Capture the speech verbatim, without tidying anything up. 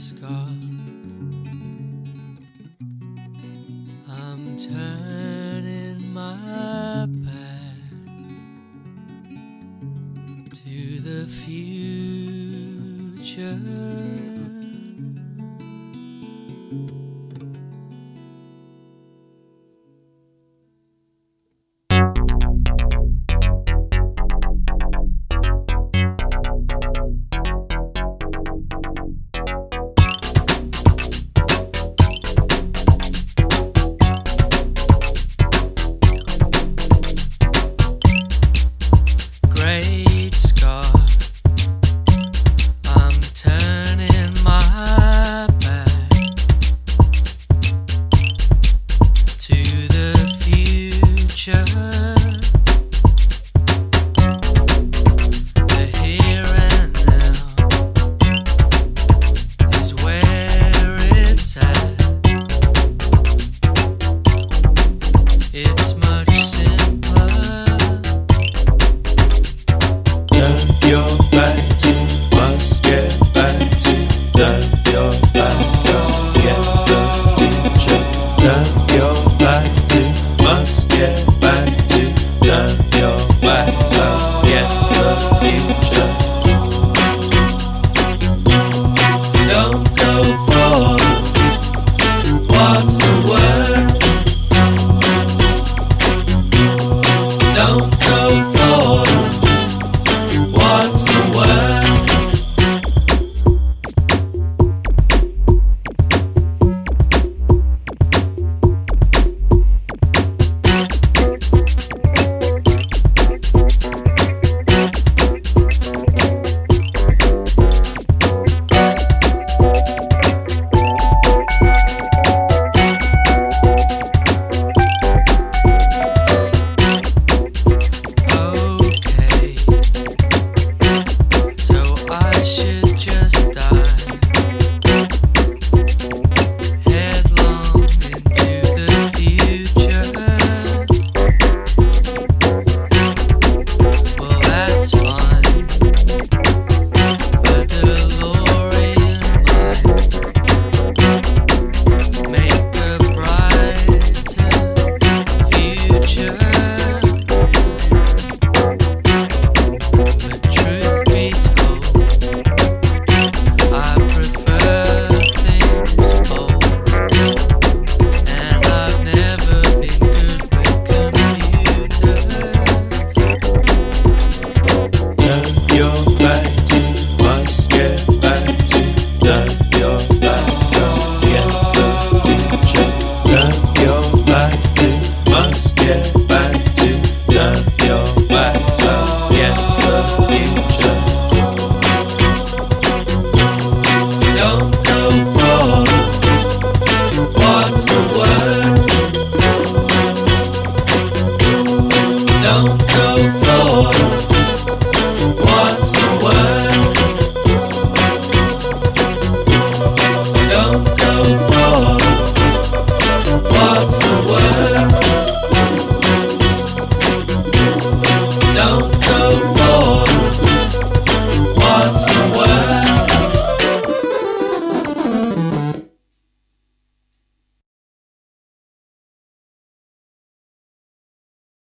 scar. I'm turning my back to the future. Great scar. I'm turning my back to the future. The here and now is where it's at. It's much simpler. Turn your back to, must get back to. Turn your back against the future. Turn your back to, must get back to. Turn your back against the future. Don't go forward. What's the word? Don't go forward. What's the word? Okay, so I should just die headlong into the future. Well, that's fine. A DeLorean might make a brighter future. But truth be told, I prefer things old, and I've never been good with computers. Turn your